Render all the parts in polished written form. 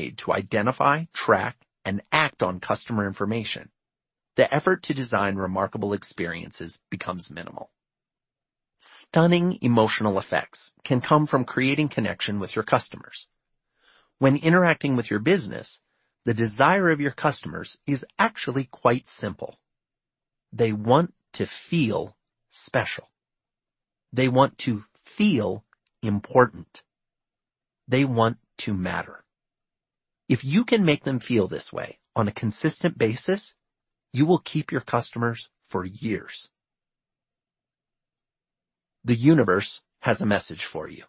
made to identify, track, and act on customer information, the effort to design remarkable experiences becomes minimal. Stunning emotional effects can come from creating connection with your customers. When interacting with your business, the desire of your customers is actually quite simple. They want to feel special. They want to feel important. They want to matter. If you can make them feel this way on a consistent basis, you will keep your customers for years. The universe has a message for you.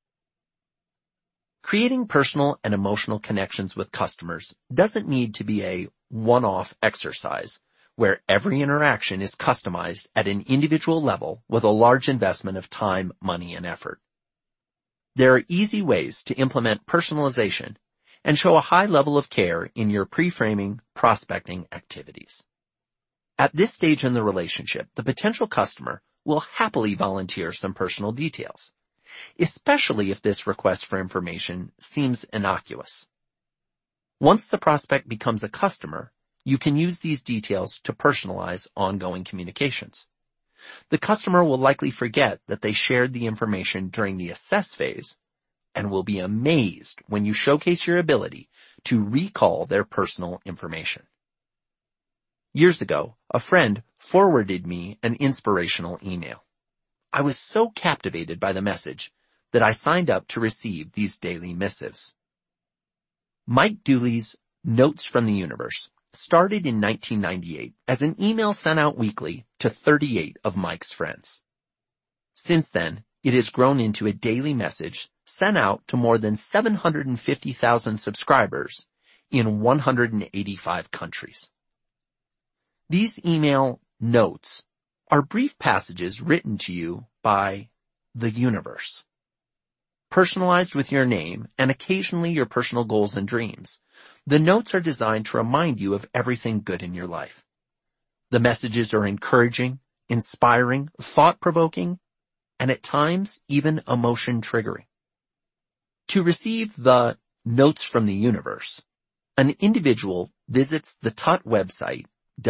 Creating personal and emotional connections with customers doesn't need to be a one-off exercise where every interaction is customized at an individual level with a large investment of time, money, and effort. There are easy ways to implement personalization and show a high level of care in your pre-framing, prospecting activities. At this stage in the relationship, the potential customer will happily volunteer some personal details, especially if this request for information seems innocuous. Once the prospect becomes a customer, you can use these details to personalize ongoing communications. The customer will likely forget that they shared the information during the assess phase and will be amazed when you showcase your ability to recall their personal information. Years ago, a friend forwarded me an inspirational email. I was so captivated by the message that I signed up to receive these daily missives. Mike Dooley's Notes from the Universe started in 1998 as an email sent out weekly to 38 of Mike's friends. Since then, it has grown into a daily message sent out to more than 750,000 subscribers in 185 countries. These email notes are brief passages written to you by the universe. Personalized with your name and occasionally your personal goals and dreams, the notes are designed to remind you of everything good in your life. The messages are encouraging, inspiring, thought-provoking, and at times even emotion-triggering. To receive the Notes from the Universe, an individual visits the Tut website,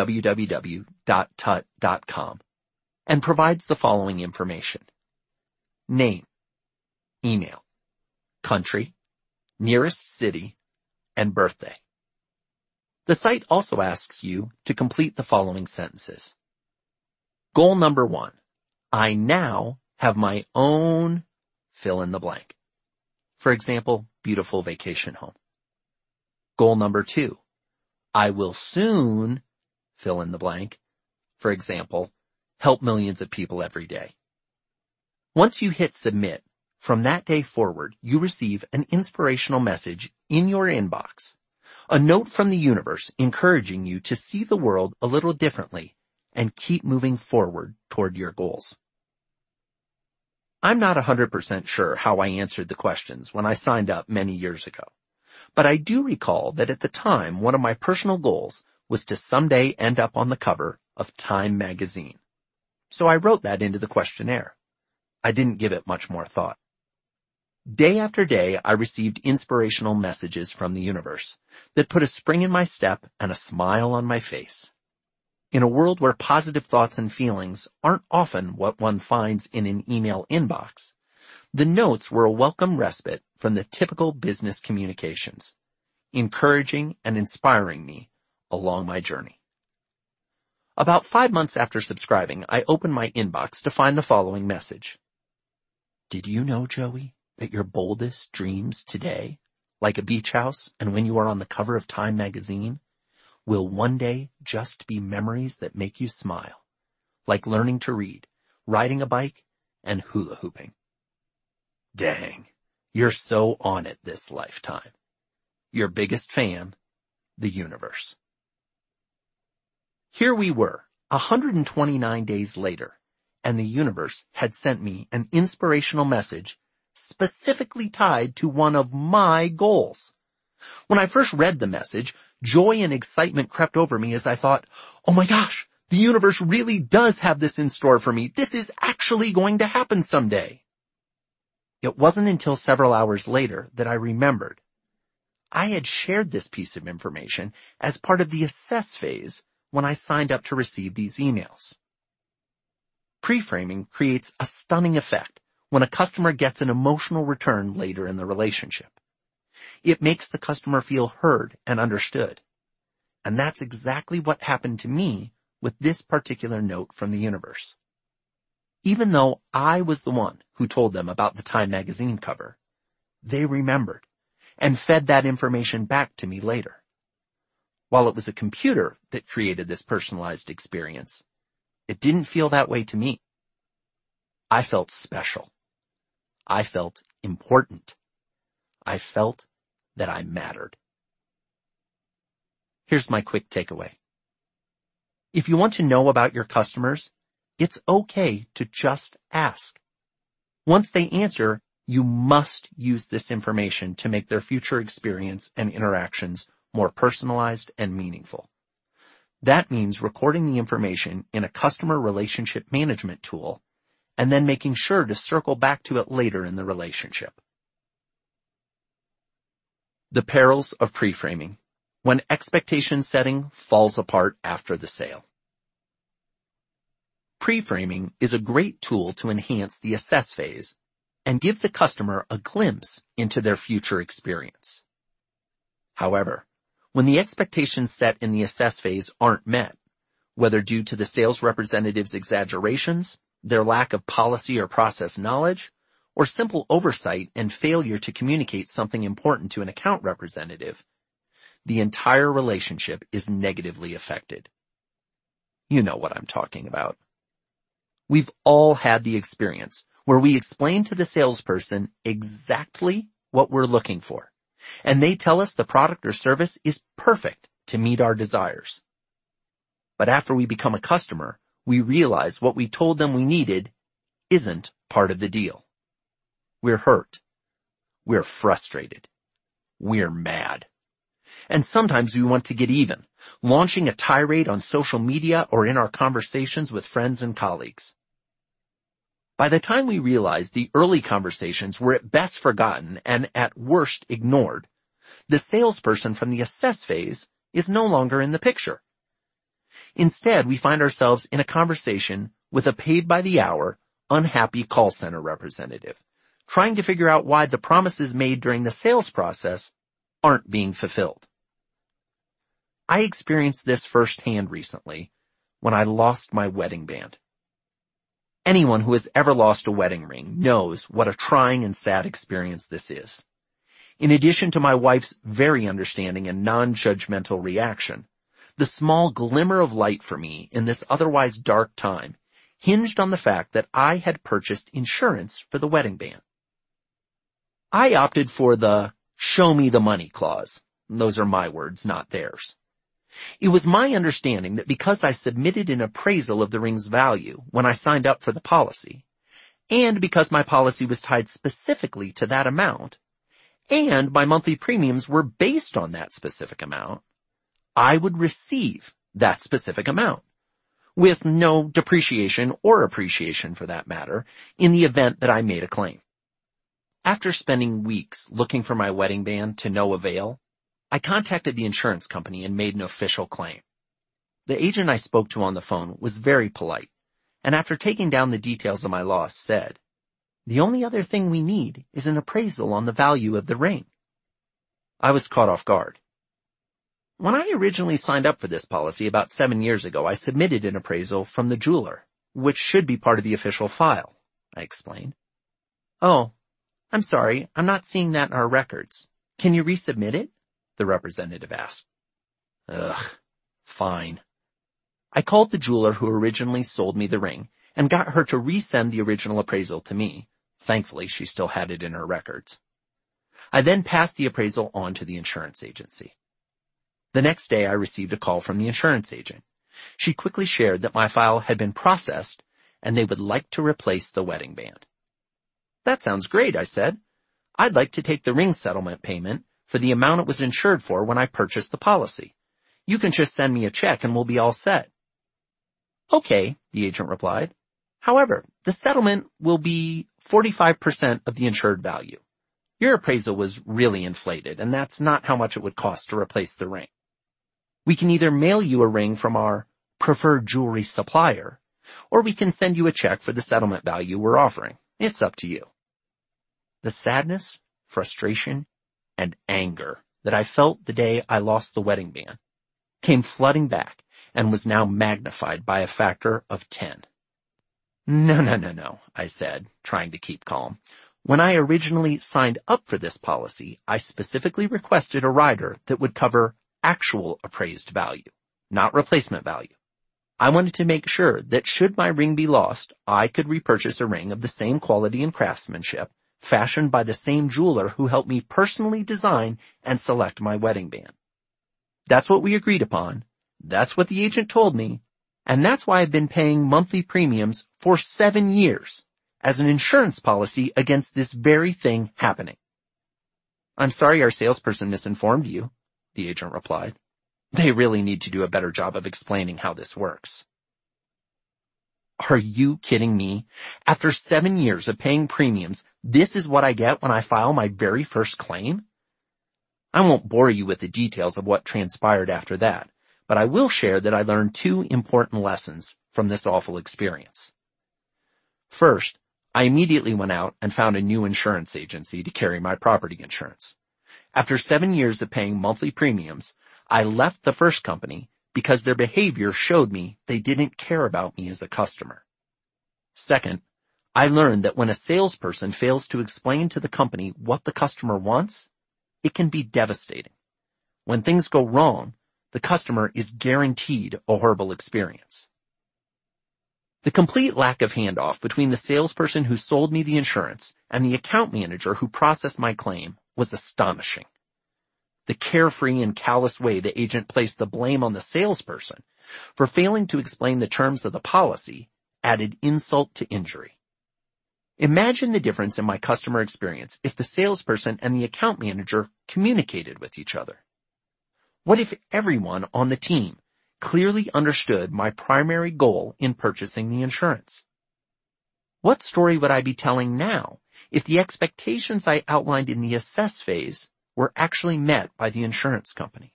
www.tut.com, and provides the following information: name, email, country, nearest city, and birthday. The site also asks you to complete the following sentences. Goal number 1. I now have my own fill in the blank. For example, beautiful vacation home. Goal number 2. I will soon fill in the blank. For example, help millions of people every day. Once you hit submit, from that day forward, you receive an inspirational message in your inbox, a note from the universe encouraging you to see the world a little differently and keep moving forward toward your goals. I'm not 100% sure how I answered the questions when I signed up many years ago, but I do recall that at the time one of my personal goals was to someday end up on the cover of Time magazine. So I wrote that into the questionnaire. I didn't give it much more thought. Day after day, I received inspirational messages from the universe that put a spring in my step and a smile on my face. In a world where positive thoughts and feelings aren't often what one finds in an email inbox, the notes were a welcome respite from the typical business communications, encouraging and inspiring me along my journey. About 5 months after subscribing, I opened my inbox to find the following message. Did you know, Joey, that your boldest dreams today, like a beach house and when you are on the cover of Time magazine, will one day just be memories that make you smile, like learning to read, riding a bike, and hula hooping? Dang, you're so on it this lifetime. Your biggest fan, the universe. Here we were, 129 days later, and the universe had sent me an inspirational message specifically tied to one of my goals. When I first read the message, joy and excitement crept over me as I thought, oh my gosh, the universe really does have this in store for me. This is actually going to happen someday. It wasn't until several hours later that I remembered I had shared this piece of information as part of the assess phase when I signed up to receive these emails. Pre-framing creates a stunning effect when a customer gets an emotional return later in the relationship. It makes the customer feel heard and understood. And that's exactly what happened to me with this particular note from the universe. Even though I was the one who told them about the Time magazine cover, they remembered and fed that information back to me later. While it was a computer that created this personalized experience, it didn't feel that way to me. I felt special. I felt important. I felt that I mattered. Here's my quick takeaway. If you want to know about your customers, it's okay to just ask. Once they answer, you must use this information to make their future experience and interactions more personalized and meaningful. That means recording the information in a customer relationship management tool and then making sure to circle back to it later in the relationship. The perils of pre-framing, when expectation setting falls apart after the sale. Pre-framing is a great tool to enhance the assess phase and give the customer a glimpse into their future experience. However, when the expectations set in the assess phase aren't met, whether due to the sales representative's exaggerations, their lack of policy or process knowledge, or simple oversight and failure to communicate something important to an account representative, the entire relationship is negatively affected. You know what I'm talking about. We've all had the experience where we explain to the salesperson exactly what we're looking for, and they tell us the product or service is perfect to meet our desires. But after we become a customer, we realize what we told them we needed isn't part of the deal. We're hurt. We're frustrated. We're mad. And sometimes we want to get even, launching a tirade on social media or in our conversations with friends and colleagues. By the time we realize the early conversations were at best forgotten and at worst ignored, the salesperson from the assess phase is no longer in the picture. Instead, we find ourselves in a conversation with a paid-by-the-hour, unhappy call center representative, trying to figure out why the promises made during the sales process aren't being fulfilled. I experienced this firsthand recently when I lost my wedding band. Anyone who has ever lost a wedding ring knows what a trying and sad experience this is. In addition to my wife's very understanding and non-judgmental reaction, the small glimmer of light for me in this otherwise dark time hinged on the fact that I had purchased insurance for the wedding band. I opted for the "show me the money" clause. Those are my words, not theirs. It was my understanding that because I submitted an appraisal of the ring's value when I signed up for the policy, and because my policy was tied specifically to that amount, and my monthly premiums were based on that specific amount, I would receive that specific amount, with no depreciation or appreciation for that matter, in the event that I made a claim. After spending weeks looking for my wedding band to no avail, I contacted the insurance company and made an official claim. The agent I spoke to on the phone was very polite, and after taking down the details of my loss said, "The only other thing we need is an appraisal on the value of the ring." I was caught off guard. When I originally signed up for this policy about 7 years ago, I submitted an appraisal from the jeweler, which should be part of the official file, I explained. "Oh, I'm sorry, I'm not seeing that in our records. Can you resubmit it?" the representative asked. Ugh, fine. I called the jeweler who originally sold me the ring and got her to resend the original appraisal to me. Thankfully, she still had it in her records. I then passed the appraisal on to the insurance agency. The next day, I received a call from the insurance agent. She quickly shared that my file had been processed and they would like to replace the wedding band. "That sounds great," I said. "I'd like to take the ring settlement payment for the amount it was insured for when I purchased the policy. You can just send me a check and we'll be all set." "Okay," the agent replied. "However, the settlement will be 45% of the insured value. Your appraisal was really inflated, and that's not how much it would cost to replace the ring. We can either mail you a ring from our preferred jewelry supplier, or we can send you a check for the settlement value we're offering. It's up to you. The sadness, frustration, and anger that I felt the day I lost the wedding band came flooding back and was now magnified by a factor of 10. No, I said, trying to keep calm. When I originally signed up for this policy, I specifically requested a rider that would cover actual appraised value, not replacement value. I wanted to make sure that should my ring be lost, I could repurchase a ring of the same quality and craftsmanship, fashioned by the same jeweler who helped me personally design and select my wedding band. That's what we agreed upon. That's what the agent told me. And that's why I've been paying monthly premiums for 7 years as an insurance policy against this very thing happening. I'm sorry our salesperson misinformed you, the agent replied. They really need to do a better job of explaining how this works. Are you kidding me? After 7 years of paying premiums, this is what I get when I file my very first claim? I won't bore you with the details of what transpired after that, but I will share that I learned 2 important lessons from this awful experience. First, I immediately went out and found a new insurance agency to carry my property insurance. After 7 years of paying monthly premiums, I left the first company because their behavior showed me they didn't care about me as a customer. Second, I learned that when a salesperson fails to explain to the company what the customer wants, it can be devastating. When things go wrong, the customer is guaranteed a horrible experience. The complete lack of handoff between the salesperson who sold me the insurance and the account manager who processed my claim was astonishing. The carefree and callous way the agent placed the blame on the salesperson for failing to explain the terms of the policy added insult to injury. Imagine the difference in my customer experience if the salesperson and the account manager communicated with each other. What if everyone on the team clearly understood my primary goal in purchasing the insurance? What story would I be telling now if the expectations I outlined in the assess phase were actually met by the insurance company?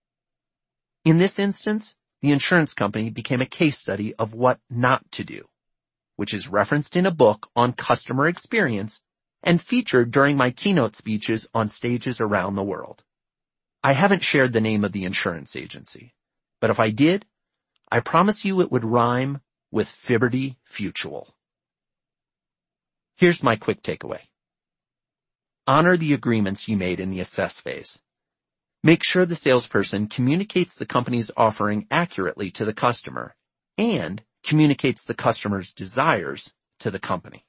In this instance, the insurance company became a case study of what not to do, which is referenced in a book on customer experience and featured during my keynote speeches on stages around the world. I haven't shared the name of the insurance agency, but if I did, I promise you it would rhyme with Fiberty Futual. Here's my quick takeaway. Honor the agreements you made in the assess phase. Make sure the salesperson communicates the company's offering accurately to the customer and communicates the customer's desires to the company.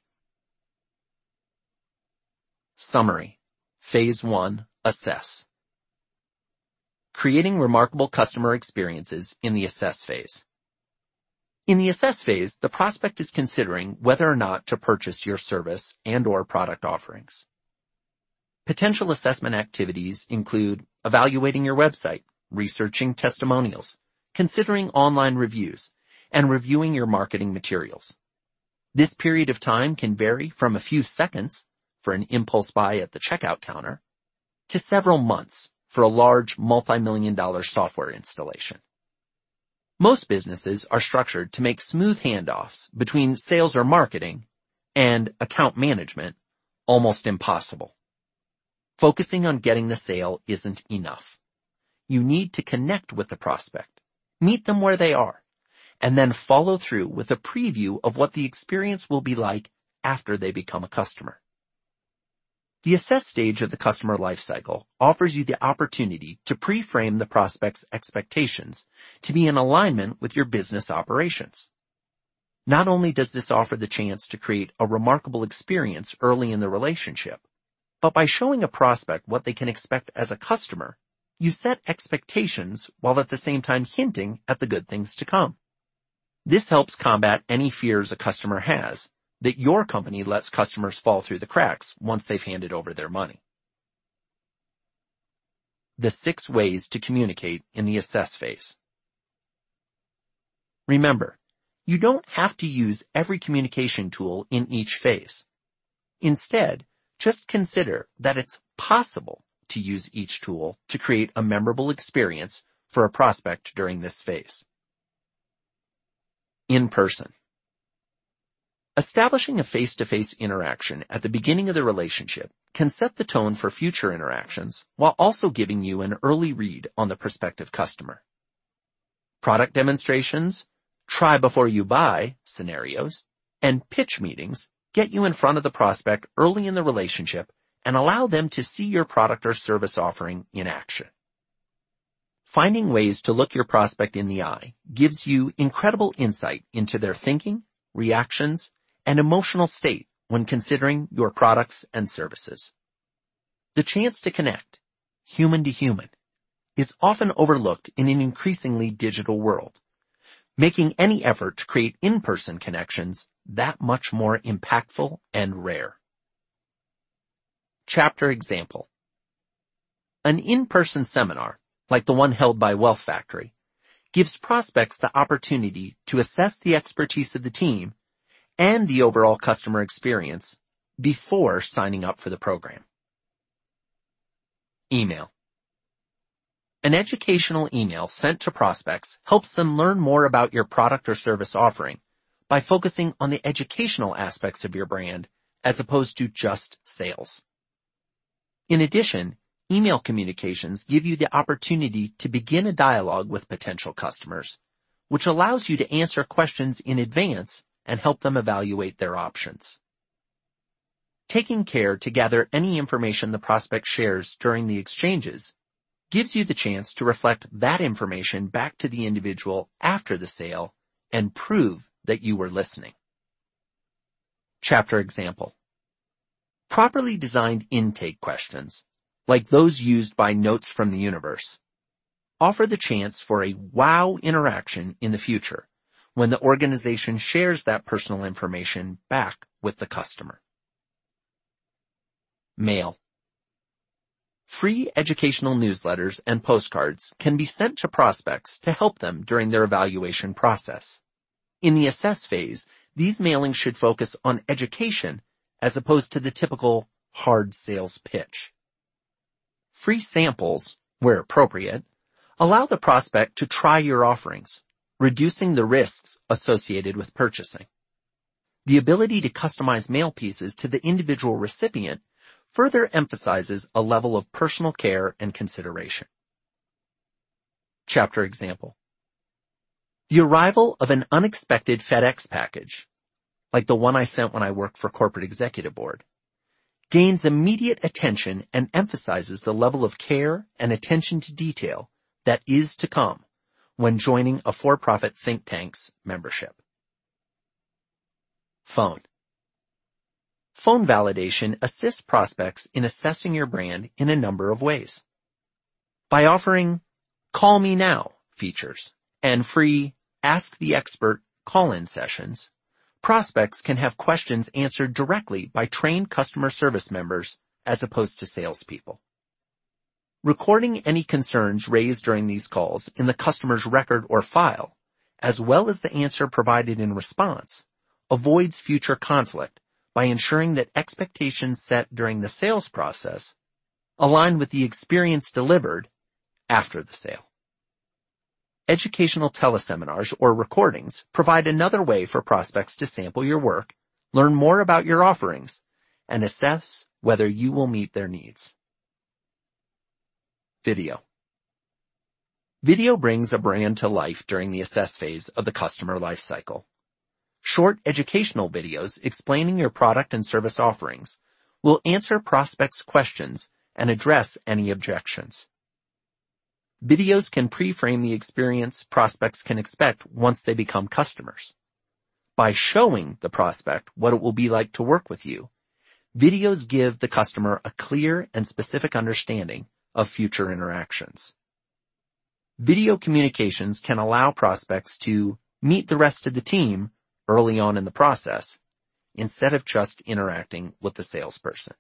Summary. Phase 1, Assess. Creating remarkable customer experiences in the assess phase. In the assess phase, the prospect is considering whether or not to purchase your service and/or product offerings. Potential assessment activities include evaluating your website, researching testimonials, considering online reviews, and reviewing your marketing materials. This period of time can vary from a few seconds for an impulse buy at the checkout counter to several months for a large multi-million-dollar software installation. Most businesses are structured to make smooth handoffs between sales or marketing and account management almost impossible. Focusing on getting the sale isn't enough. You need to connect with the prospect, meet them where they are, and then follow through with a preview of what the experience will be like after they become a customer. The assess stage of the customer lifecycle offers you the opportunity to pre-frame the prospect's expectations to be in alignment with your business operations. Not only does this offer the chance to create a remarkable experience early in the relationship, but by showing a prospect what they can expect as a customer, you set expectations while at the same time hinting at the good things to come. This helps combat any fears a customer has that your company lets customers fall through the cracks once they've handed over their money. The 6 ways to communicate in the assess phase. Remember, you don't have to use every communication tool in each phase. Instead, Just consider that it's possible to use each tool to create a memorable experience for a prospect during this phase. In person. Establishing a face-to-face interaction at the beginning of the relationship can set the tone for future interactions while also giving you an early read on the prospective customer. Product demonstrations, try before you buy scenarios, and pitch meetings get you in front of the prospect early in the relationship and allow them to see your product or service offering in action. Finding ways to look your prospect in the eye gives you incredible insight into their thinking, reactions, and emotional state when considering your products and services. The chance to connect, human to human, is often overlooked in an increasingly digital world, making any effort to create in-person connections that much more impactful and rare. Chapter example. An in-person seminar, like the one held by Wealth Factory, gives prospects the opportunity to assess the expertise of the team and the overall customer experience before signing up for the program. Email. An educational email sent to prospects helps them learn more about your product or service offering by focusing on the educational aspects of your brand as opposed to just sales. In addition, email communications give you the opportunity to begin a dialogue with potential customers, which allows you to answer questions in advance and help them evaluate their options. Taking care to gather any information the prospect shares during the exchanges gives you the chance to reflect that information back to the individual after the sale and prove that you were listening. Chapter example. Properly designed intake questions, like those used by Notes from the Universe, offer the chance for a wow interaction in the future when the organization shares that personal information back with the customer. Mail. Free educational newsletters and postcards can be sent to prospects to help them during their evaluation process. In the assess phase, these mailings should focus on education as opposed to the typical hard sales pitch. Free samples, where appropriate, allow the prospect to try your offerings, reducing the risks associated with purchasing. The ability to customize mail pieces to the individual recipient further emphasizes a level of personal care and consideration. Chapter example. The arrival of an unexpected FedEx package, like the one I sent when I worked for Corporate Executive Board, gains immediate attention and emphasizes the level of care and attention to detail that is to come when joining a for-profit think tank's membership. Phone. Phone validation assists prospects in assessing your brand in a number of ways. By offering Call Me Now features and free Ask the Expert call-in sessions, prospects can have questions answered directly by trained customer service members as opposed to salespeople. Recording any concerns raised during these calls in the customer's record or file, as well as the answer provided in response, avoids future conflict by ensuring that expectations set during the sales process align with the experience delivered after the sale. Educational teleseminars or recordings provide another way for prospects to sample your work, learn more about your offerings, and assess whether you will meet their needs. Video. Video brings a brand to life during the assess phase of the customer lifecycle. Short educational videos explaining your product and service offerings will answer prospects' questions and address any objections. Videos can pre-frame the experience prospects can expect once they become customers. By showing the prospect what it will be like to work with you, videos give the customer a clear and specific understanding of future interactions. Video communications can allow prospects to meet the rest of the team early on in the process, instead of just interacting with the salesperson.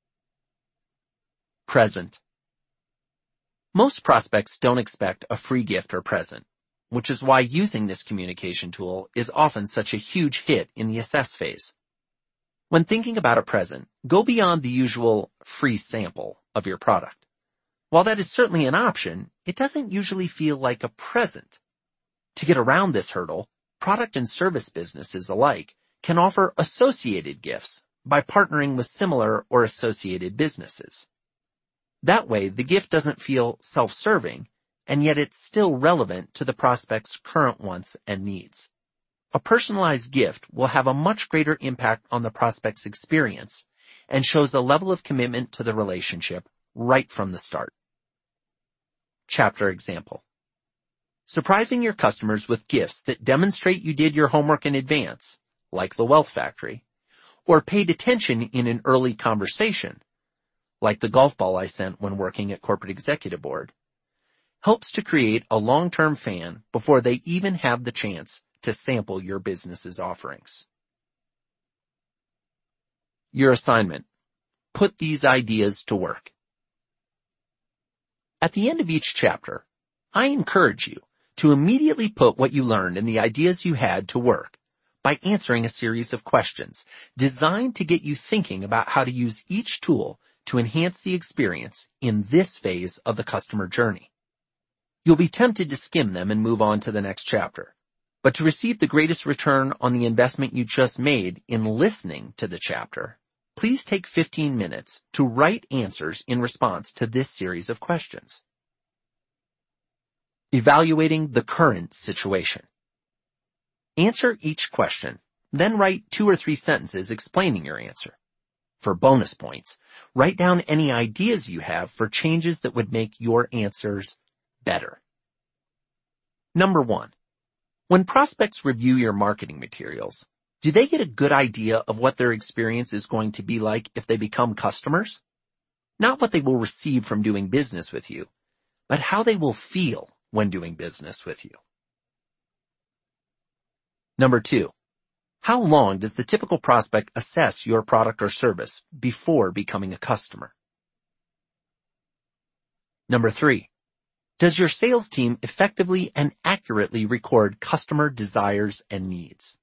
Present. Most prospects don't expect a free gift or present, which is why using this communication tool is often such a huge hit in the assess phase. When thinking about a present, go beyond the usual free sample of your product. While that is certainly an option, it doesn't usually feel like a present. To get around this hurdle, product and service businesses alike can offer associated gifts by partnering with similar or associated businesses. That way, the gift doesn't feel self-serving, and yet it's still relevant to the prospect's current wants and needs. A personalized gift will have a much greater impact on the prospect's experience and shows a level of commitment to the relationship right from the start. Chapter example. Surprising your customers with gifts that demonstrate you did your homework in advance, like the Wealth Factory, or paid attention in an early conversation, like the golf ball I sent when working at Corporate Executive Board, helps to create a long-term fan before they even have the chance to sample your business's offerings. Your assignment. Put these ideas to work. At the end of each chapter, I encourage you to immediately put what you learned and the ideas you had to work by answering a series of questions designed to get you thinking about how to use each tool to enhance the experience in this phase of the customer journey. You'll be tempted to skim them and move on to the next chapter. But to receive the greatest return on the investment you just made in listening to the chapter, please take 15 minutes to write answers in response to this series of questions. Evaluating the current situation. Answer each question, then write 2 or 3 sentences explaining your answer. For bonus points, write down any ideas you have for changes that would make your answers better. Number 1. When prospects review your marketing materials, do they get a good idea of what their experience is going to be like if they become customers? Not what they will receive from doing business with you, but how they will feel when doing business with you. Number 2. How long does the typical prospect assess your product or service before becoming a customer? Number 3. Does your sales team effectively and accurately record customer desires and needs?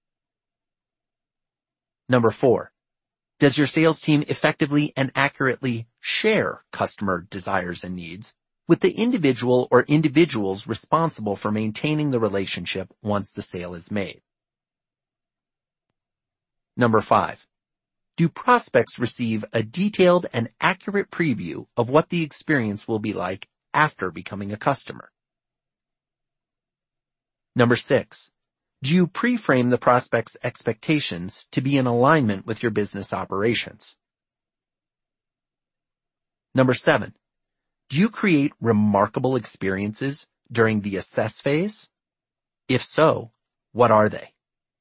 Number 4. Does your sales team effectively and accurately share customer desires and needs with the individual or individuals responsible for maintaining the relationship once the sale is made? Number 5. Do prospects receive a detailed and accurate preview of what the experience will be like after becoming a customer? Number 6. Do you pre-frame the prospect's expectations to be in alignment with your business operations? Number 7. Do you create remarkable experiences during the assess phase? If so, what are they?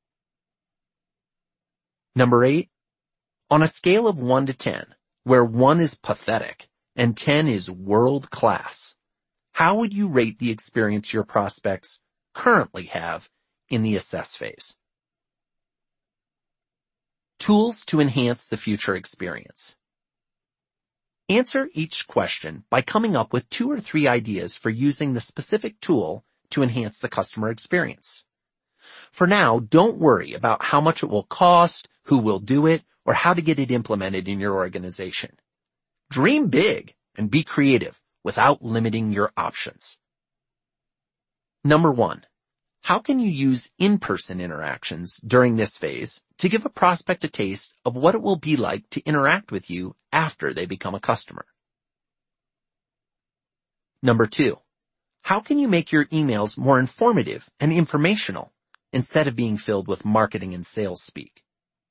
Number 8. On a scale of 1 to 10, where 1 is pathetic and 10 is world-class, how would you rate the experience your prospects currently have in the assess phase? Tools to enhance the future experience. Answer each question by coming up with 2 or 3 ideas for using the specific tool to enhance the customer experience. For now, don't worry about how much it will cost, who will do it, or how to get it implemented in your organization. Dream big and be creative without limiting your options. Number 1. How can you use in-person interactions during this phase to give a prospect a taste of what it will be like to interact with you after they become a customer? Number 2. How can you make your emails more informative and informational instead of being filled with marketing and sales speak?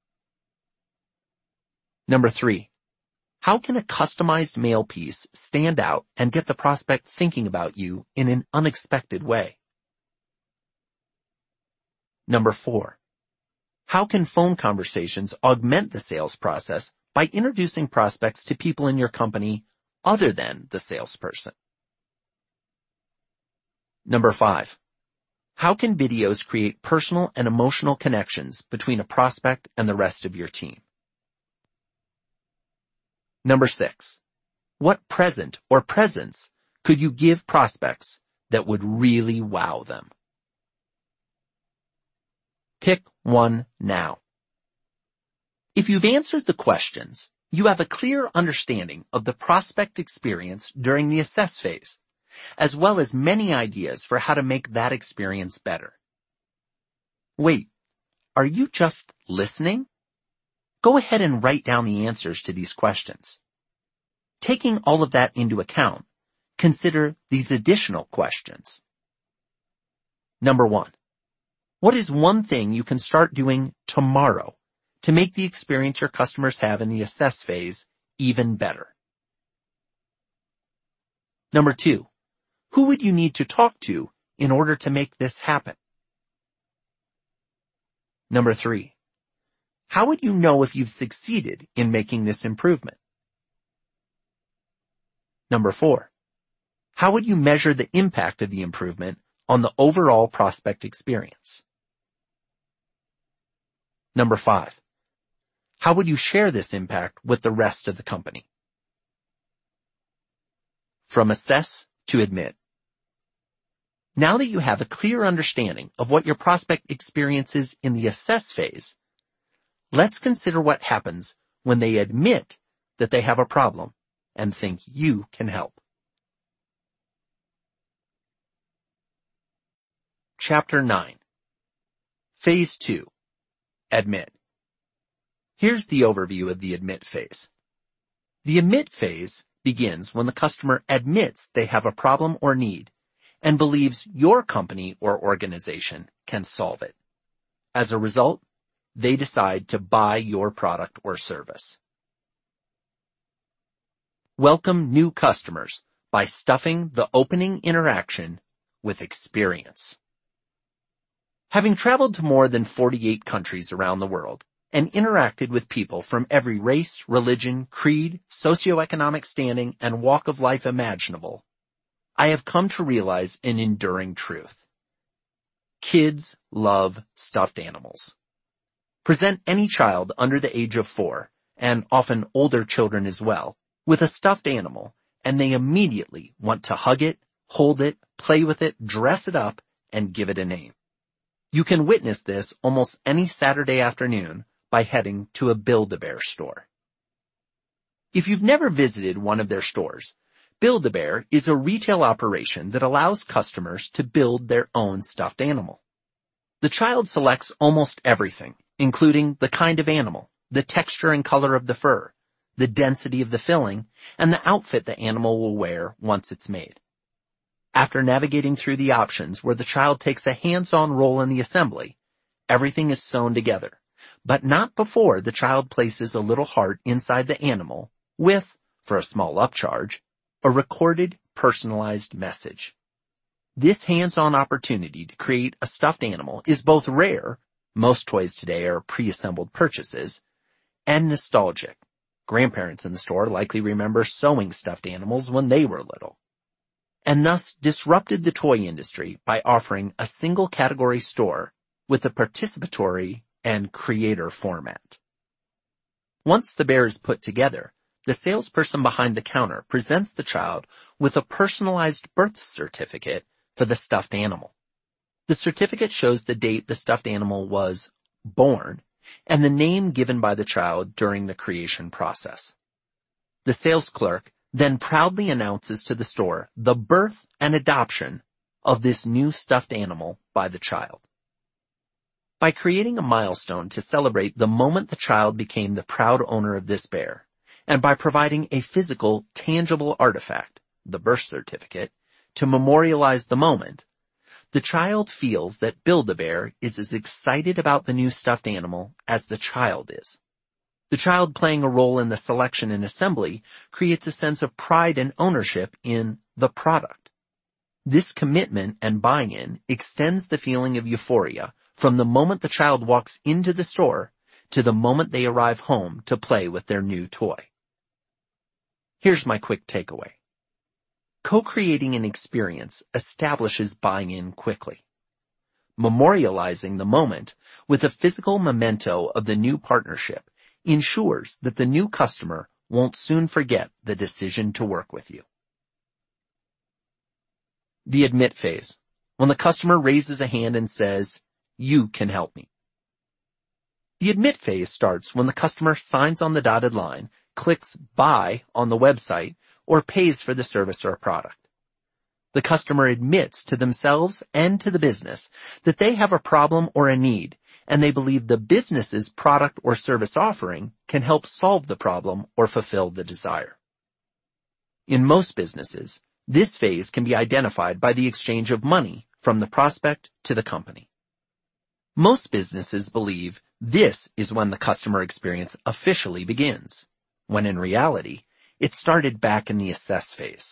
Number 3. How can a customized mail piece stand out and get the prospect thinking about you in an unexpected way? Number 4. How can phone conversations augment the sales process by introducing prospects to people in your company other than the salesperson? Number 5. How can videos create personal and emotional connections between a prospect and the rest of your team? Number 6. What present or presents could you give prospects that would really wow them? Pick one now. If you've answered the questions, you have a clear understanding of the prospect experience during the assess phase, as well as many ideas for how to make that experience better. Wait, are you just listening? Go ahead and write down the answers to these questions. Taking all of that into account, consider these additional questions. Number 1. What is one thing you can start doing tomorrow to make the experience your customers have in the assess phase even better? Number 2. Who would you need to talk to in order to make this happen? Number 3. How would you know if you've succeeded in making this improvement? Number 4. How would you measure the impact of the improvement on the overall prospect experience? Number 5. How would you share this impact with the rest of the company? From assess to admit. Now that you have a clear understanding of what your prospect experiences in the assess phase, let's consider what happens when they admit that they have a problem and think you can help. Chapter 9. Phase 2. Admit. Here's the overview of the admit phase. The admit phase begins when the customer admits they have a problem or need and believes your company or organization can solve it. As a result, they decide to buy your product or service. Welcome new customers by stuffing the opening interaction with experience. Having traveled to more than 48 countries around the world and interacted with people from every race, religion, creed, socioeconomic standing, and walk of life imaginable, I have come to realize an enduring truth. Kids love stuffed animals. Present any child under the age of 4, and often older children as well, with a stuffed animal, and they immediately want to hug it, hold it, play with it, dress it up, and give it a name. You can witness this almost any Saturday afternoon by heading to a Build-A-Bear store. If you've never visited one of their stores, Build-A-Bear is a retail operation that allows customers to build their own stuffed animal. The child selects almost everything, including the kind of animal, the texture and color of the fur, the density of the filling, and the outfit the animal will wear once it's made. After navigating through the options where the child takes a hands-on role in the assembly, everything is sewn together, but not before the child places a little heart inside the animal with, for a small upcharge, a recorded, personalized message. This hands-on opportunity to create a stuffed animal is both rare, most toys today are pre-assembled purchases, and nostalgic. Grandparents in the store likely remember sewing stuffed animals when they were little, and thus disrupted the toy industry by offering a single category store with a participatory and creator format. Once the bear is put together, the salesperson behind the counter presents the child with a personalized birth certificate for the stuffed animal. The certificate shows the date the stuffed animal was born and the name given by the child during the creation process. The sales clerk then proudly announces to the store the birth and adoption of this new stuffed animal by the child. By creating a milestone to celebrate the moment the child became the proud owner of this bear, and by providing a physical, tangible artifact, the birth certificate, to memorialize the moment, the child feels that Build-A-Bear is as excited about the new stuffed animal as the child is. The child playing a role in the selection and assembly creates a sense of pride and ownership in the product. This commitment and buy-in extends the feeling of euphoria from the moment the child walks into the store to the moment they arrive home to play with their new toy. Here's my quick takeaway. Co-creating an experience establishes buy-in quickly. Memorializing the moment with a physical memento of the new partnership ensures that the new customer won't soon forget the decision to work with you. The admit phase, when the customer raises a hand and says, "You can help me." The admit phase starts when the customer signs on the dotted line, clicks buy on the website, or pays for the service or product. The customer admits to themselves and to the business that they have a problem or a need, and they believe the business's product or service offering can help solve the problem or fulfill the desire. In most businesses, this phase can be identified by the exchange of money from the prospect to the company. Most businesses believe this is when the customer experience officially begins, when in reality, it started back in the assess phase.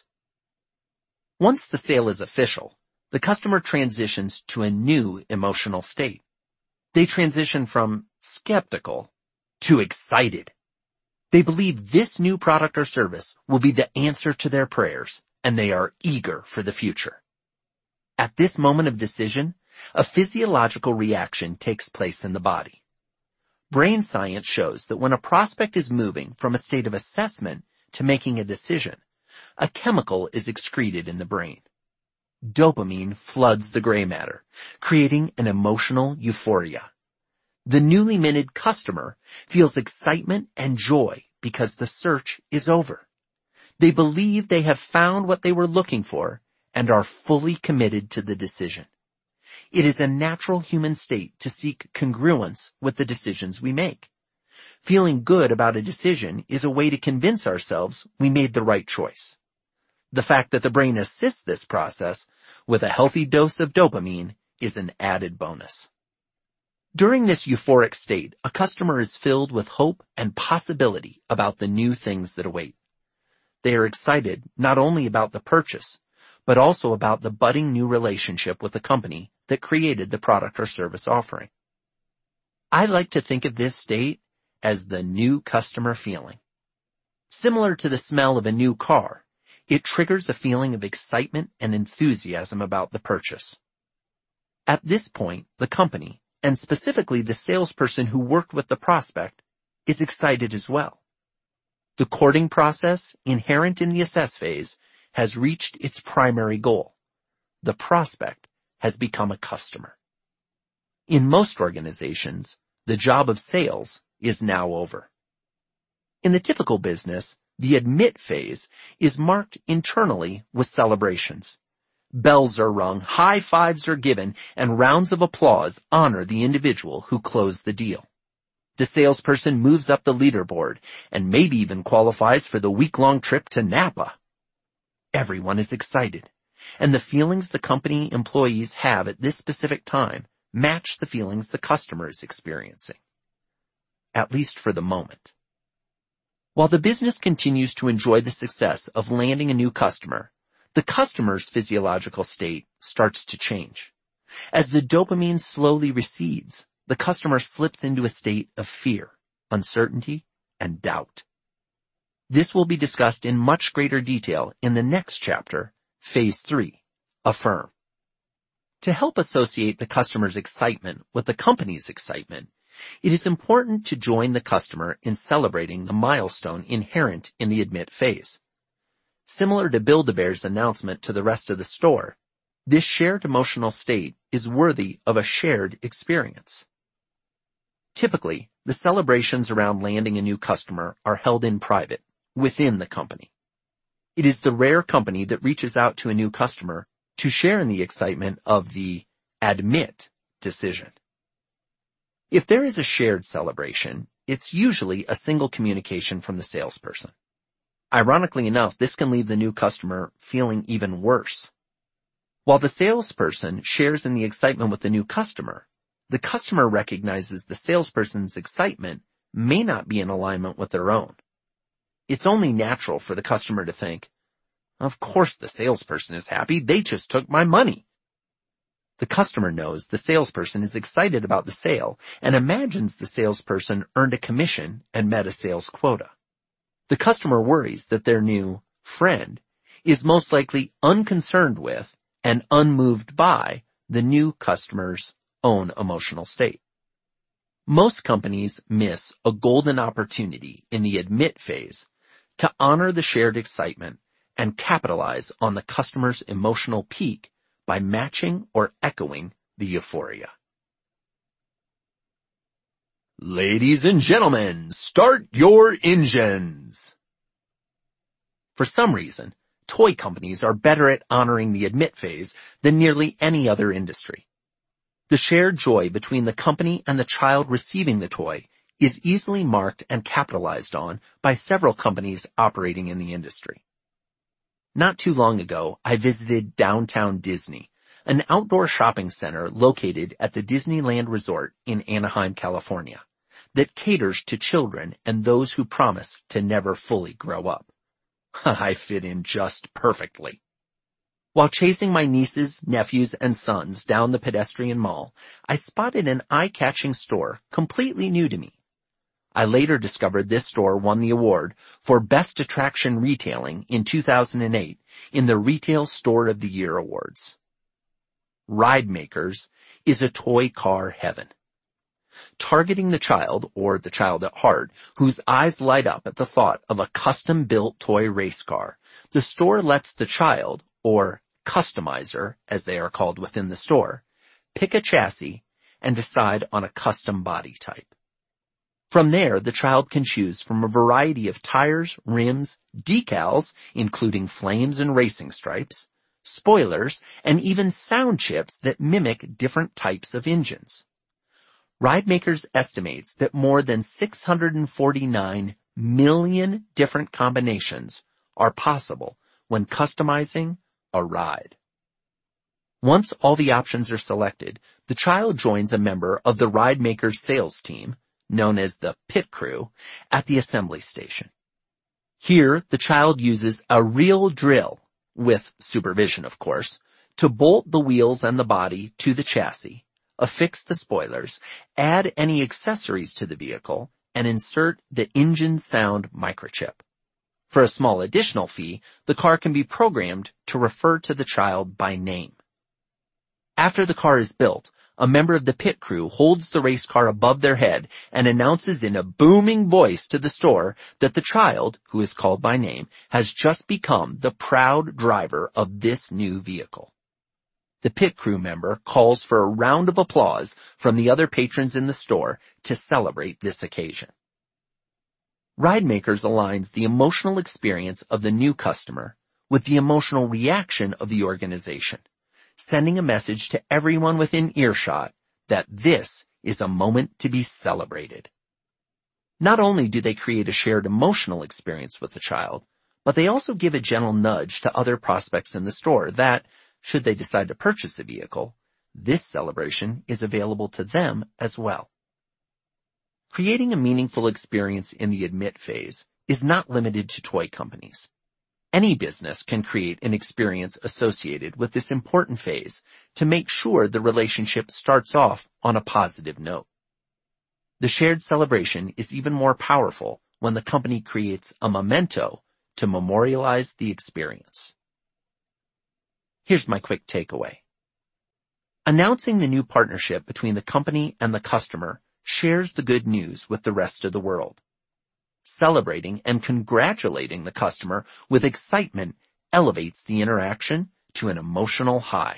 Once the sale is official, the customer transitions to a new emotional state. They transition from skeptical to excited. They believe this new product or service will be the answer to their prayers, and they are eager for the future. At this moment of decision, a physiological reaction takes place in the body. Brain science shows that when a prospect is moving from a state of assessment to making a decision, a chemical is excreted in the brain. Dopamine floods the gray matter, creating an emotional euphoria. The newly minted customer feels excitement and joy because the search is over. They believe they have found what they were looking for and are fully committed to the decision. It is a natural human state to seek congruence with the decisions we make. Feeling good about a decision is a way to convince ourselves we made the right choice. The fact that the brain assists this process with a healthy dose of dopamine is an added bonus. During this euphoric state, a customer is filled with hope and possibility about the new things that await. They are excited not only about the purchase, but also about the budding new relationship with the company that created the product or service offering. I like to think of this state as the new customer feeling. Similar to the smell of a new car, it triggers a feeling of excitement and enthusiasm about the purchase. At this point, the company, and specifically the salesperson who worked with the prospect, is excited as well. The courting process, inherent in the assess phase, has reached its primary goal. The prospect has become a customer. In most organizations, the job of sales is now over. In the typical business, the admit phase is marked internally with celebrations. Bells are rung, high fives are given, and rounds of applause honor the individual who closed the deal. The salesperson moves up the leaderboard and maybe even qualifies for the week-long trip to Napa. Everyone is excited, and the feelings the company employees have at this specific time match the feelings the customer is experiencing. At least for the moment. While the business continues to enjoy the success of landing a new customer, the customer's physiological state starts to change. As the dopamine slowly recedes, the customer slips into a state of fear, uncertainty, and doubt. This will be discussed in much greater detail in the next chapter, Phase 3, Affirm. To help associate the customer's excitement with the company's excitement, it is important to join the customer in celebrating the milestone inherent in the admit phase. Similar to Build-A-Bear's announcement to the rest of the store, this shared emotional state is worthy of a shared experience. Typically, the celebrations around landing a new customer are held in private, within the company. It is the rare company that reaches out to a new customer to share in the excitement of the admit decision. If there is a shared celebration, it's usually a single communication from the salesperson. Ironically enough, this can leave the new customer feeling even worse. While the salesperson shares in the excitement with the new customer, the customer recognizes the salesperson's excitement may not be in alignment with their own. It's only natural for the customer to think, "Of course the salesperson is happy, they just took my money." The customer knows the salesperson is excited about the sale and imagines the salesperson earned a commission and met a sales quota. The customer worries that their new friend is most likely unconcerned with and unmoved by the new customer's own emotional state. Most companies miss a golden opportunity in the admit phase to honor the shared excitement and capitalize on the customer's emotional peak by matching or echoing the euphoria. Ladies and gentlemen, start your engines. For some reason, toy companies are better at honoring the admit phase than nearly any other industry. The shared joy between the company and the child receiving the toy is easily marked and capitalized on by several companies operating in the industry. Not too long ago, I visited Downtown Disney, an outdoor shopping center located at the Disneyland Resort in Anaheim, California, that caters to children and those who promise to never fully grow up. I fit in just perfectly. While chasing my nieces, nephews, and sons down the pedestrian mall, I spotted an eye-catching store completely new to me. I later discovered this store won the award for Best Attraction Retailing in 2008 in the Retail Store of the Year Awards. Ride Makers is a toy car heaven. Targeting the child, or the child at heart, whose eyes light up at the thought of a custom-built toy race car, the store lets the child, or customizer, as they are called within the store, pick a chassis and decide on a custom body type. From there, the child can choose from a variety of tires, rims, decals, including flames and racing stripes, spoilers, and even sound chips that mimic different types of engines. Ridemakers estimates that more than 649 million different combinations are possible when customizing a ride. Once all the options are selected, the child joins a member of the Ridemakers sales team, known as the pit crew, at the assembly station. Here, the child uses a real drill, with supervision of course, to bolt the wheels and the body to the chassis, affix the spoilers, add any accessories to the vehicle, and insert the engine sound microchip. For a small additional fee, the car can be programmed to refer to the child by name. After the car is built, a member of the pit crew holds the race car above their head and announces in a booming voice to the store that the child, who is called by name, has just become the proud driver of this new vehicle. The pit crew member calls for a round of applause from the other patrons in the store to celebrate this occasion. Ridemakers aligns the emotional experience of the new customer with the emotional reaction of the organization, sending a message to everyone within earshot that this is a moment to be celebrated. Not only do they create a shared emotional experience with the child, but they also give a gentle nudge to other prospects in the store that, should they decide to purchase a vehicle, this celebration is available to them as well. Creating a meaningful experience in the admit phase is not limited to toy companies. Any business can create an experience associated with this important phase to make sure the relationship starts off on a positive note. The shared celebration is even more powerful when the company creates a memento to memorialize the experience. Here's my quick takeaway. Announcing the new partnership between the company and the customer shares the good news with the rest of the world. Celebrating and congratulating the customer with excitement elevates the interaction to an emotional high.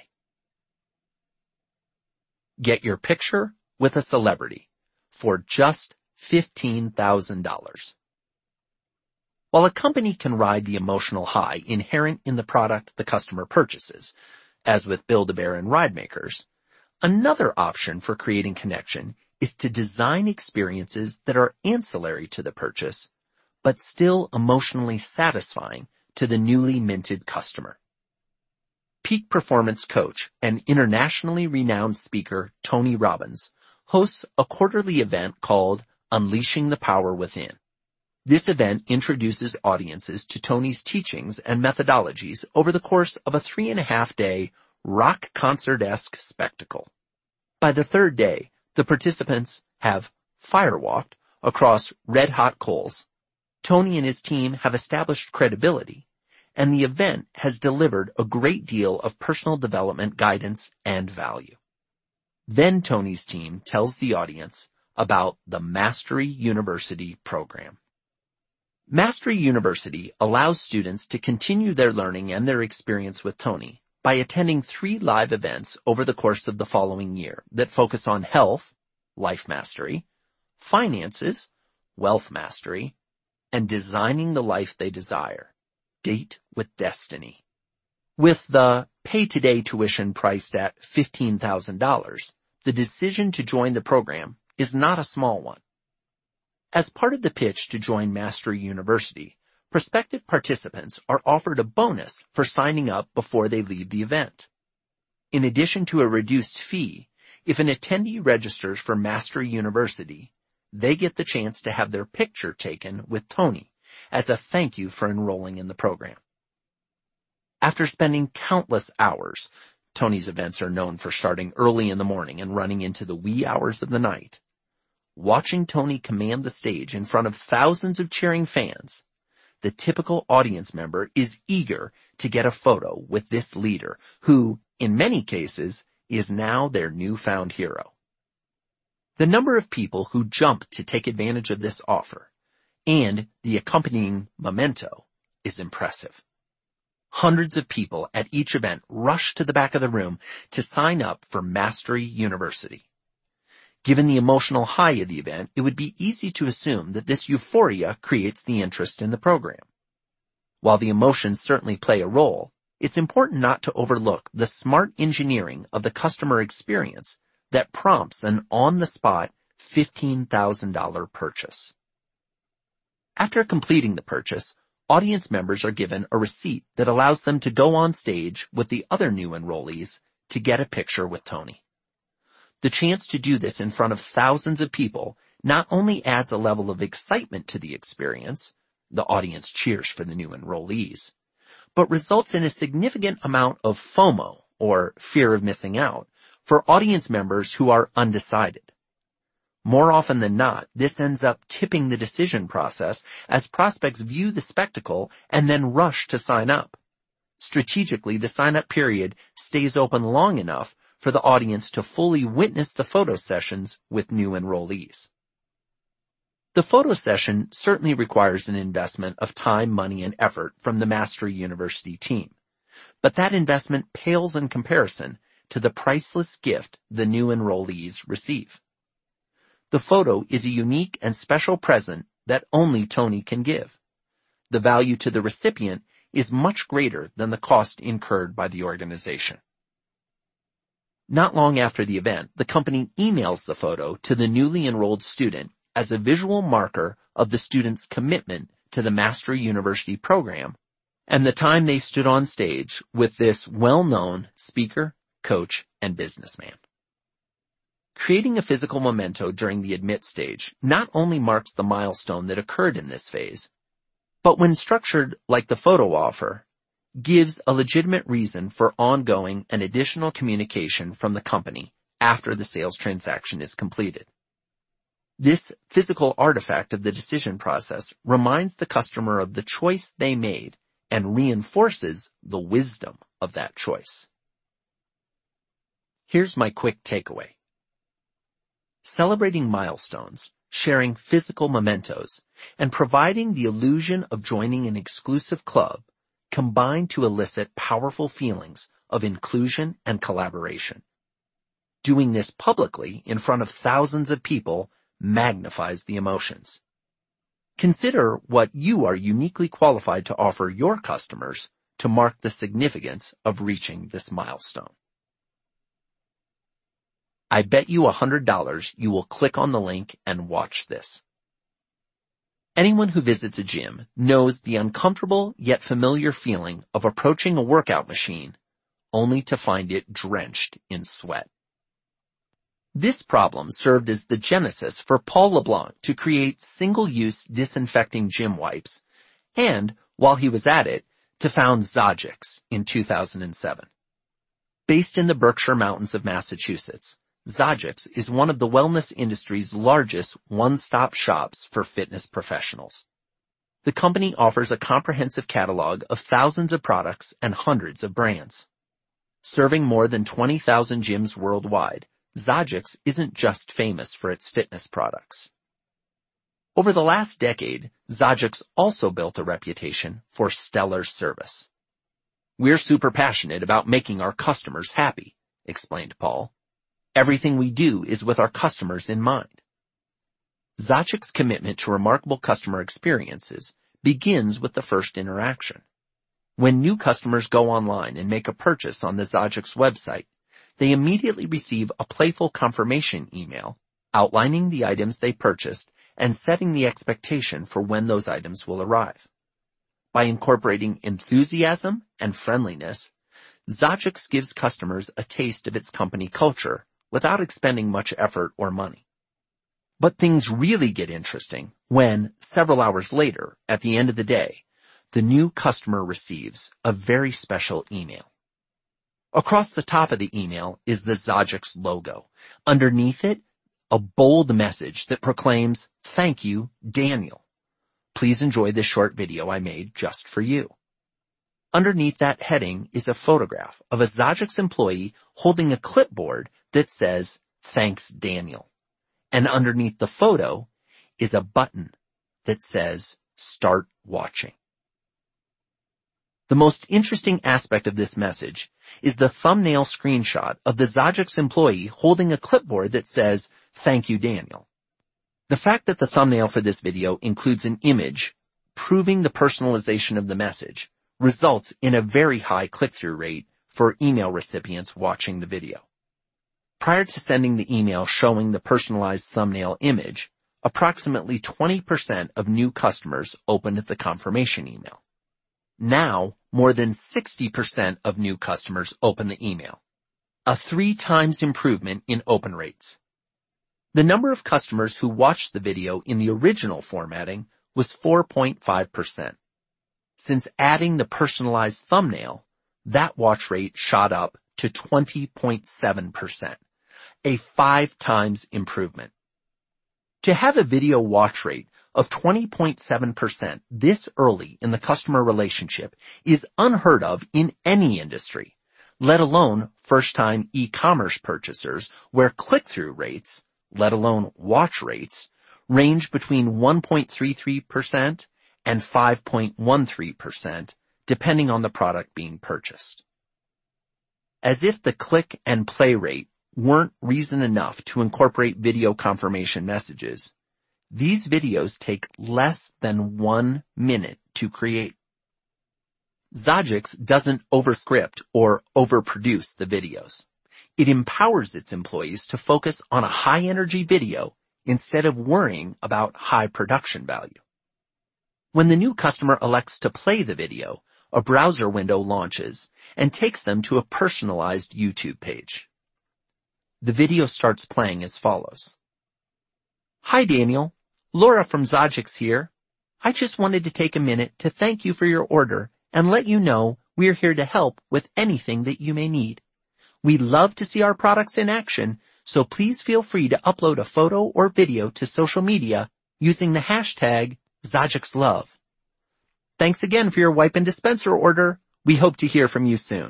Get your picture with a celebrity for just $15,000. While a company can ride the emotional high inherent in the product the customer purchases, as with Build-A-Bear and Ridemakers, another option for creating connection is to design experiences that are ancillary to the purchase, but still emotionally satisfying to the newly minted customer. Peak performance coach and internationally renowned speaker Tony Robbins hosts a quarterly event called Unleashing the Power Within. This event introduces audiences to Tony's teachings and methodologies over the course of a 3.5-day rock concert-esque spectacle. By the third day, the participants have firewalked across red-hot coals. Tony and his team have established credibility, and the event has delivered a great deal of personal development guidance and value. Then Tony's team tells the audience about the Mastery University program. Mastery University allows students to continue their learning and their experience with Tony by attending 3 live events over the course of the following year that focus on health, life mastery, finances, wealth mastery, and designing the life they desire, date with destiny. With the pay-today tuition priced at $15,000, the decision to join the program is not a small one. As part of the pitch to join Mastery University, prospective participants are offered a bonus for signing up before they leave the event. In addition to a reduced fee, if an attendee registers for Mastery University, they get the chance to have their picture taken with Tony as a thank you for enrolling in the program. After spending countless hours, Tony's events are known for starting early in the morning and running into the wee hours of the night. Watching Tony command the stage in front of thousands of cheering fans, the typical audience member is eager to get a photo with this leader who, in many cases, is now their newfound hero. The number of people who jump to take advantage of this offer and the accompanying memento is impressive. Hundreds of people at each event rush to the back of the room to sign up for Mastery University. Given the emotional high of the event, it would be easy to assume that this euphoria creates the interest in the program. While the emotions certainly play a role, it's important not to overlook the smart engineering of the customer experience that prompts an on-the-spot $15,000 purchase. After completing the purchase, audience members are given a receipt that allows them to go on stage with the other new enrollees to get a picture with Tony. The chance to do this in front of thousands of people not only adds a level of excitement to the experience, the audience cheers for the new enrollees, but results in a significant amount of FOMO, or fear of missing out, for audience members who are undecided. More often than not, this ends up tipping the decision process as prospects view the spectacle and then rush to sign up. Strategically, the sign-up period stays open long enough for the audience to fully witness the photo sessions with new enrollees. The photo session certainly requires an investment of time, money, and effort from the Mastery University team, but that investment pales in comparison to the priceless gift the new enrollees receive. The photo is a unique and special present that only Tony can give. The value to the recipient is much greater than the cost incurred by the organization. Not long after the event, the company emails the photo to the newly enrolled student as a visual marker of the student's commitment to the Mastery University program and the time they stood on stage with this well-known speaker, coach, and businessman. Creating a physical memento during the admit stage not only marks the milestone that occurred in this phase, but when structured like the photo offer, gives a legitimate reason for ongoing and additional communication from the company after the sales transaction is completed. This physical artifact of the decision process reminds the customer of the choice they made and reinforces the wisdom of that choice. Here's my quick takeaway. Celebrating milestones, sharing physical mementos, and providing the illusion of joining an exclusive club combine to elicit powerful feelings of inclusion and collaboration. Doing this publicly in front of thousands of people magnifies the emotions. Consider what you are uniquely qualified to offer your customers to mark the significance of reaching this milestone. I bet you $100 you will click on the link and watch this. Anyone who visits a gym knows the uncomfortable yet familiar feeling of approaching a workout machine only to find it drenched in sweat. This problem served as the genesis for Paul LeBlanc to create single-use disinfecting gym wipes and, while he was at it, to found Zogix in 2007. Based in the Berkshire Mountains of Massachusetts, Zogix is one of the wellness industry's largest one-stop shops for fitness professionals. The company offers a comprehensive catalog of thousands of products and hundreds of brands. Serving more than 20,000 gyms worldwide, Zogix isn't just famous for its fitness products. Over the last decade, Zogix also built a reputation for stellar service. "We're super passionate about making our customers happy," explained Paul. "Everything we do is with our customers in mind." Zogic's commitment to remarkable customer experiences begins with the first interaction. When new customers go online and make a purchase on the Zogix website, they immediately receive a playful confirmation email outlining the items they purchased and setting the expectation for when those items will arrive. By incorporating enthusiasm and friendliness, Zogix gives customers a taste of its company culture without expending much effort or money. But things really get interesting when, several hours later, at the end of the day, the new customer receives a very special email. Across the top of the email is the Zogix logo. Underneath it, a bold message that proclaims, "Thank you, Daniel. Please enjoy this short video I made just for you." Underneath that heading is a photograph of a Zogix employee holding a clipboard that says, "Thanks, Daniel." And underneath the photo is a button that says, "Start watching." The most interesting aspect of this message is the thumbnail screenshot of the Zogix employee holding a clipboard that says, "Thank you, Daniel." The fact that the thumbnail for this video includes an image proving the personalization of the message results in a very high click-through rate for email recipients watching the video. Prior to sending the email showing the personalized thumbnail image, approximately 20% of new customers opened the confirmation email. Now, more than 60% of new customers open the email, a 3 times improvement in open rates. The number of customers who watched the video in the original formatting was 4.5%. Since adding the personalized thumbnail, that watch rate shot up to 20.7%, a 5 times improvement. To have a video watch rate of 20.7% this early in the customer relationship is unheard of in any industry, let alone first-time e-commerce purchasers where click-through rates, let alone watch rates, range between 1.33% and 5.13%, depending on the product being purchased. As if the click and play rate weren't reason enough to incorporate video confirmation messages, these videos take less than 1 minute to create. Zogix doesn't overscript or overproduce the videos. It empowers its employees to focus on a high-energy video instead of worrying about high production value. When the new customer elects to play the video, a browser window launches and takes them to a personalized YouTube page. The video starts playing as follows. "Hi, Daniel. Laura from Zogix here. I just wanted to take a minute to thank you for your order and let you know we're here to help with anything that you may need. We love to see our products in action, so please feel free to upload a photo or video to social media using the hashtag ZogixLove. Thanks again for your wipe and dispenser order. We hope to hear from you soon."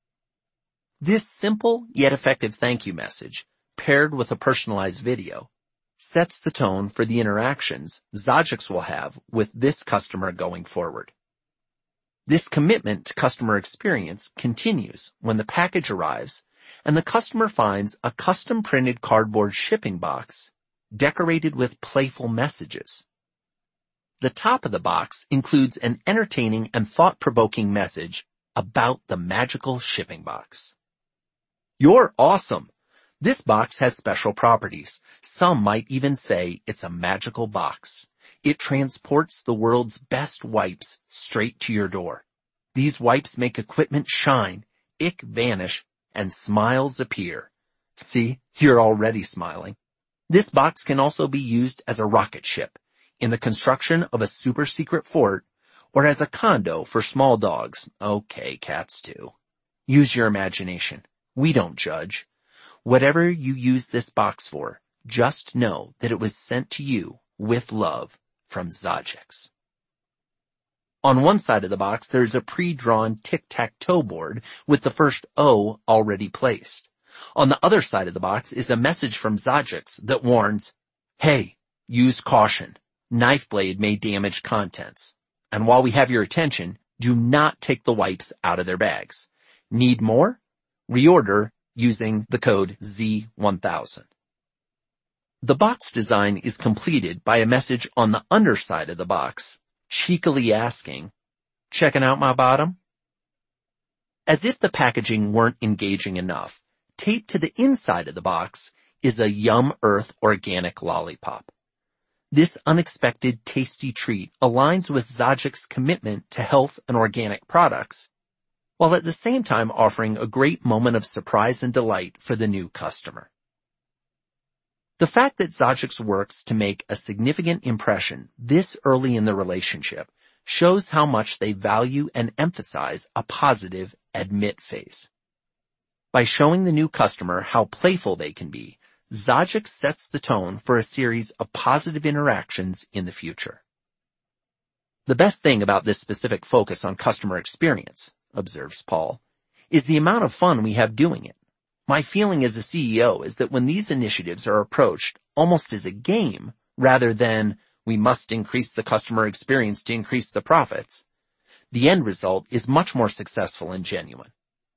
This simple yet effective thank you message, paired with a personalized video, sets the tone for the interactions Zogix will have with this customer going forward. This commitment to customer experience continues when the package arrives and the customer finds a custom-printed cardboard shipping box decorated with playful messages. The top of the box includes an entertaining and thought-provoking message about the magical shipping box. "You're awesome. This box has special properties. Some might even say it's a magical box. It transports the world's best wipes straight to your door. These wipes make equipment shine, ick vanish, and smiles appear." See, you're already smiling. This box can also be used as a rocket ship, in the construction of a super secret fort, or as a condo for small dogs. Okay, cats too. Use your imagination. We don't judge. Whatever you use this box for, just know that it was sent to you with love from Zogix. On one side of the box, there's a pre-drawn tic-tac-toe board with the first O already placed. On the other side of the box is a message from Zogix that warns, "Hey, use caution. Knife blade may damage contents. And while we have your attention, do not take the wipes out of their bags. Need more? Reorder using the code Z1000. The box design is completed by a message on the underside of the box, cheekily asking, "Checking out my bottom?" As if the packaging weren't engaging enough, taped to the inside of the box is a Yum Earth organic lollipop. This unexpected tasty treat aligns with Zogic's commitment to health and organic products, while at the same time offering a great moment of surprise and delight for the new customer. The fact that Zogix works to make a significant impression this early in the relationship shows how much they value and emphasize a positive admit phase. By showing the new customer how playful they can be, Zogix sets the tone for a series of positive interactions in the future. The best thing about this specific focus on customer experience, observes Paul, is the amount of fun we have doing it. My feeling as a CEO is that when these initiatives are approached almost as a game, rather than we must increase the customer experience to increase the profits, the end result is much more successful and genuine.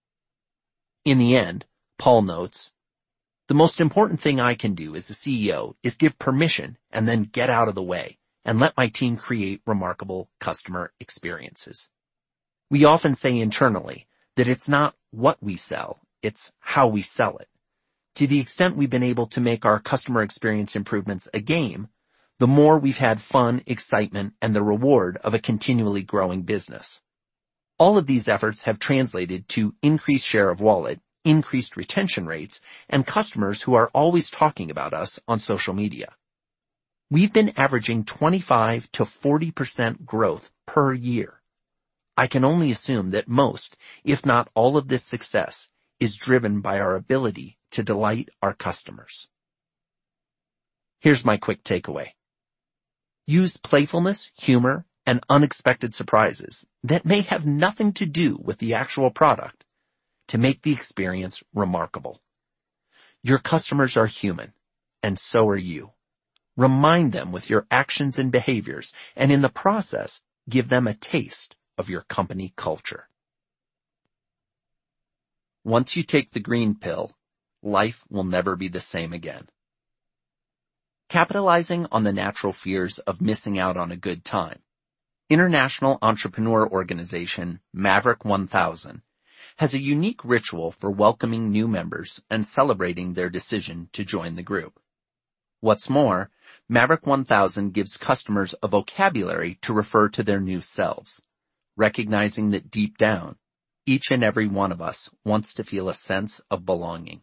In the end, Paul notes, the most important thing I can do as a CEO is give permission and then get out of the way and let my team create remarkable customer experiences. We often say internally that it's not what we sell, it's how we sell it. To the extent we've been able to make our customer experience improvements a game, the more we've had fun, excitement, and the reward of a continually growing business. All of these efforts have translated to increased share of wallet, increased retention rates, and customers who are always talking about us on social media. We've been averaging 25 to 40% growth per year. I can only assume that most, if not all of this success, is driven by our ability to delight our customers. Here's my quick takeaway. Use playfulness, humor, and unexpected surprises that may have nothing to do with the actual product to make the experience remarkable. Your customers are human, and so are you. Remind them with your actions and behaviors, and in the process, give them a taste of your company culture. Once you take the green pill, life will never be the same again. Capitalizing on the natural fears of missing out on a good time, international entrepreneur organization Maverick 1000 has a unique ritual for welcoming new members and celebrating their decision to join the group. What's more, Maverick 1000 gives customers a vocabulary to refer to their new selves, recognizing that deep down, each and every one of us wants to feel a sense of belonging.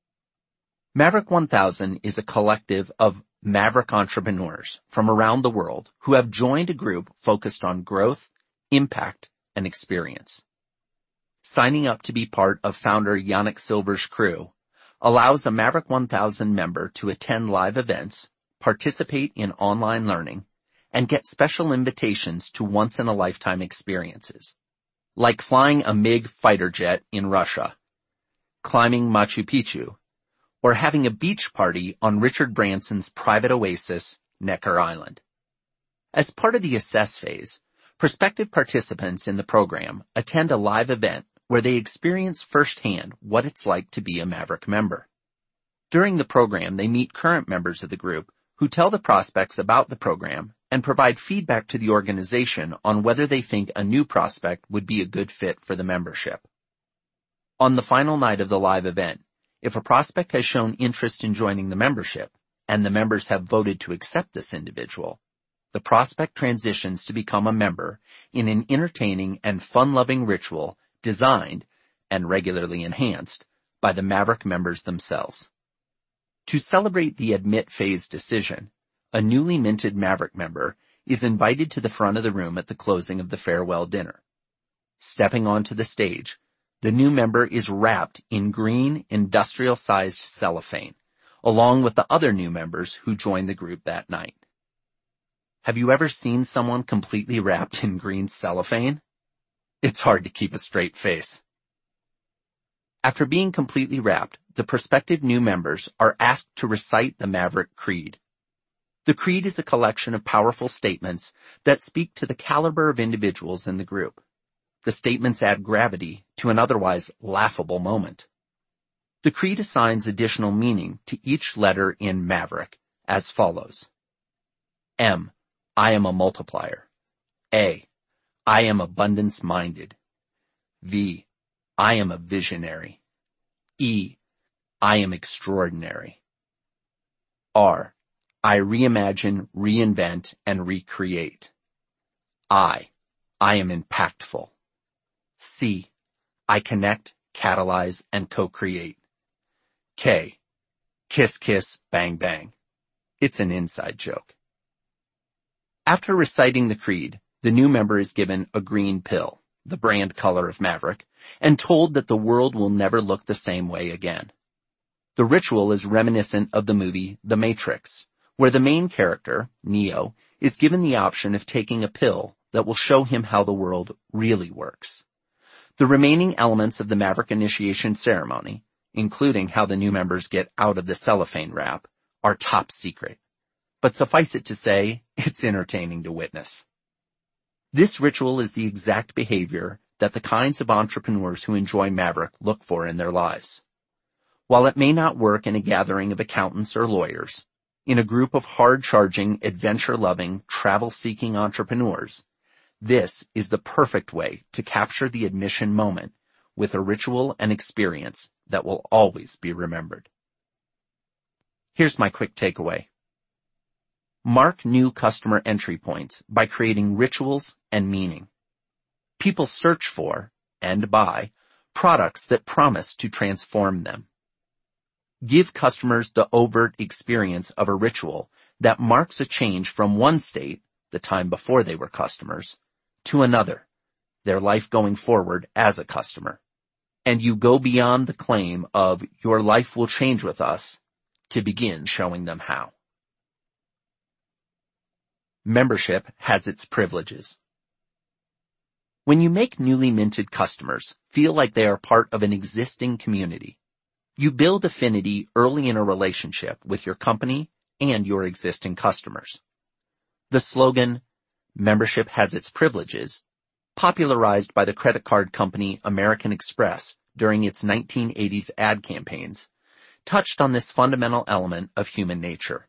Maverick 1000 is a collective of Maverick entrepreneurs from around the world who have joined a group focused on growth, impact, and experience. Signing up to be part of founder Yannick Silver's crew allows a Maverick 1000 member to attend live events, participate in online learning, and get special invitations to once-in-a-lifetime experiences, like flying a MiG fighter jet in Russia, climbing Machu Picchu, or having a beach party on Richard Branson's private oasis, Necker Island. As part of the assess phase, prospective participants in the program attend a live event where they experience firsthand what it's like to be a Maverick member. During the program, they meet current members of the group who tell the prospects about the program and provide feedback to the organization on whether they think a new prospect would be a good fit for the membership. On the final night of the live event, if a prospect has shown interest in joining the membership, and the members have voted to accept this individual, the prospect transitions to become a member in an entertaining and fun-loving ritual designed and regularly enhanced by the Maverick members themselves. To celebrate the admit phase decision, a newly minted Maverick member is invited to the front of the room at the closing of the farewell dinner. Stepping onto the stage, the new member is wrapped in green industrial-sized cellophane, along with the other new members who joined the group that night. Have you ever seen someone completely wrapped in green cellophane? It's hard to keep a straight face. After being completely wrapped, the prospective new members are asked to recite the Maverick Creed. The Creed is a collection of powerful statements that speak to the caliber of individuals in the group. The statements add gravity to an otherwise laughable moment. The Creed assigns additional meaning to each letter in Maverick as follows. M. I am a multiplier. A. I am abundance-minded. V. I am a visionary. E. I am extraordinary. R. I reimagine, reinvent, and recreate. I am impactful. C. I connect, catalyze, and co-create. K. Kiss, kiss, bang, bang. It's an inside joke. After reciting the creed, the new member is given a green pill, the brand color of Maverick, and told that the world will never look the same way again. The ritual is reminiscent of the movie The Matrix, where the main character, Neo, is given the option of taking a pill that will show him how the world really works. The remaining elements of the Maverick initiation ceremony, including how the new members get out of the cellophane wrap, are top secret. But suffice it to say, it's entertaining to witness. This ritual is the exact behavior that the kinds of entrepreneurs who enjoy Maverick look for in their lives. While it may not work in a gathering of accountants or lawyers, in a group of hard-charging, adventure-loving, travel-seeking entrepreneurs, this is the perfect way to capture the admission moment with a ritual and experience that will always be remembered. Here's my quick takeaway. Mark new customer entry points by creating rituals and meaning. People search for, and buy, products that promise to transform them. Give customers the overt experience of a ritual that marks a change from one state, the time before they were customers, to another, their life going forward as a customer. And you go beyond the claim of your life will change with us to begin showing them how. Membership has its privileges. When you make newly minted customers feel like they are part of an existing community, you build affinity early in a relationship with your company and your existing customers. The slogan, "Membership has its privileges," popularized by the credit card company American Express during its 1980s ad campaigns, touched on this fundamental element of human nature.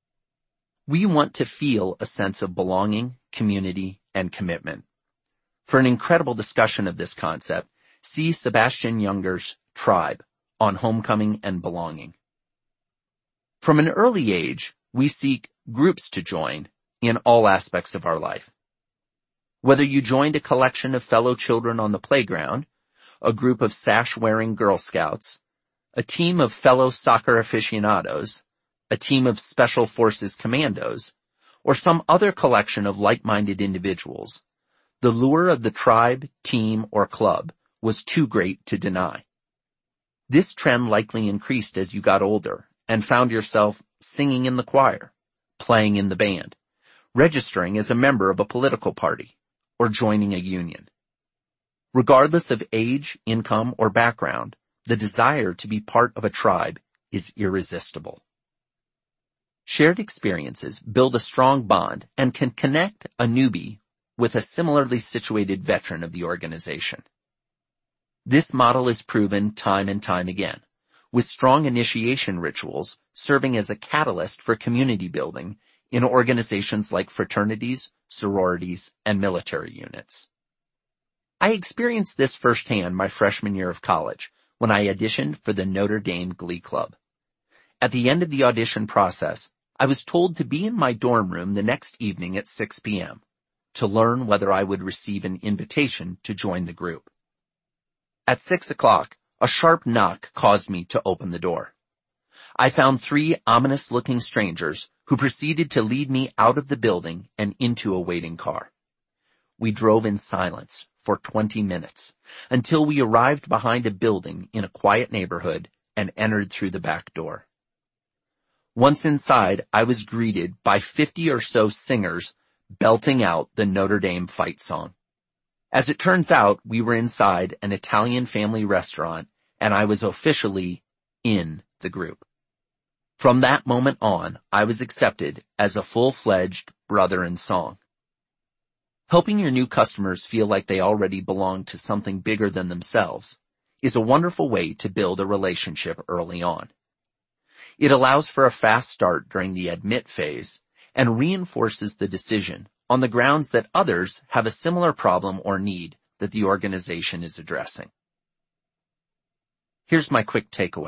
We want to feel a sense of belonging, community, and commitment. For an incredible discussion of this concept, see Sebastian Junger's Tribe on homecoming and belonging. From an early age, we seek groups to join in all aspects of our life. Whether you joined a collection of fellow children on the playground, a group of sash-wearing Girl Scouts, a team of fellow soccer aficionados, a team of Special Forces commandos, or some other collection of like-minded individuals, the lure of the tribe, team, or club was too great to deny. This trend likely increased as you got older and found yourself singing in the choir, playing in the band, registering as a member of a political party, or joining a union. Regardless of age, income, or background, the desire to be part of a tribe is irresistible. Shared experiences build a strong bond and can connect a newbie with a similarly situated veteran of the organization. This model is proven time and time again, with strong initiation rituals serving as a catalyst for community building in organizations like fraternities, sororities, and military units. I experienced this firsthand my freshman year of college when I auditioned for the Notre Dame Glee Club. At the end of the audition process, I was told to be in my dorm room the next evening at 6 p.m. to learn whether I would receive an invitation to join the group. At 6 o'clock, a sharp knock caused me to open the door. I found 3 ominous-looking strangers who proceeded to lead me out of the building and into a waiting car. We drove in silence for 20 minutes until we arrived behind a building in a quiet neighborhood and entered through the back door. Once inside, I was greeted by 50 or so singers belting out the Notre Dame fight song. As it turns out, we were inside an Italian family restaurant, and I was officially in the group. From that moment on, I was accepted as a full-fledged brother in song. Helping your new customers feel like they already belong to something bigger than themselves is a wonderful way to build a relationship early on. It allows for a fast start during the admit phase and reinforces the decision on the grounds that others have a similar problem or need that the organization is addressing. Here's my quick takeaway.